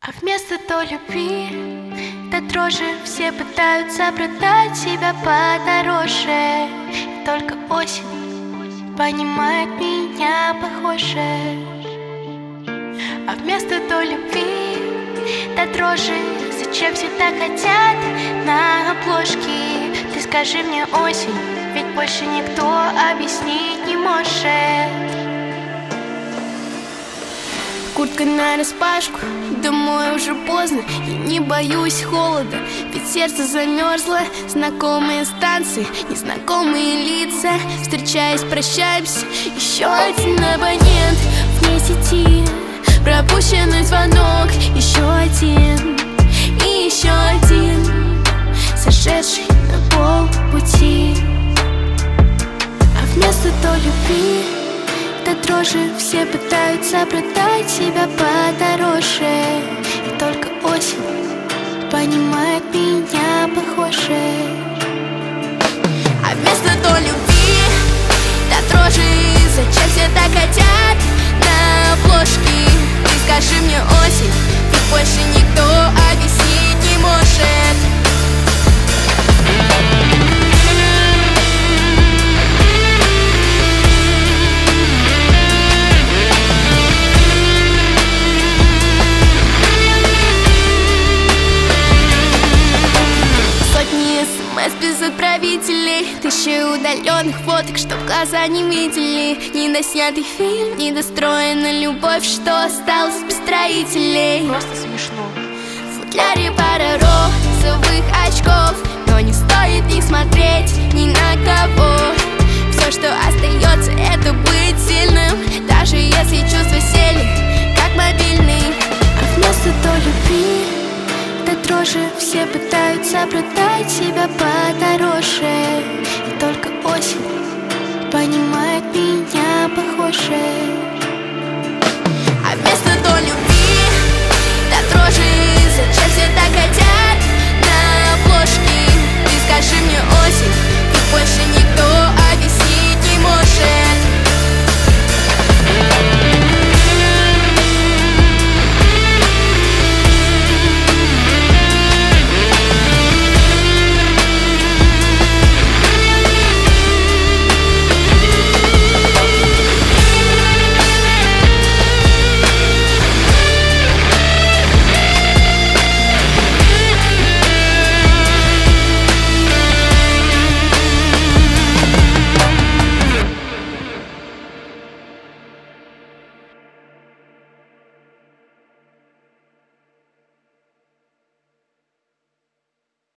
А вместо той любви, до дрожи все пытаются продать себя подороже. И только осень понимает меня похоже. А вместо той любви, до дрожи, зачем все так хотят на обложке? Ты скажи мне, осень, ведь больше никто объяснить не может. Куртка нараспашку, домой уже поздно. Я не боюсь холода, ведь сердце замерзло. Знакомые станции, незнакомые лица. Встречаясь, прощаемся. Еще один абонент вне сети, пропущенный звонок. Еще один и еще один, сошедший на полпути. А вместо той любви, до дрожи все пытаются продать себя подороже. И только осень понимает меня похоже. А вместо той любви, до дрожи, зачем все так хотят на обложке? Ты скажи мне, осень, ведь больше никто объяснить не может. Без отправителей, тысячи удаленных фоток, чтоб глаза не видели. Недоснятый фильм, недостроенная любовь, что осталось без строителей. Просто смешно. В футляре пара розовых очков, но не стоит их смотреть ни на кого. Все, что остается, это быть сильным, даже если чувства сели, как мобильный. А вместо той любви, до дрожи все пытаются продать себя подороже.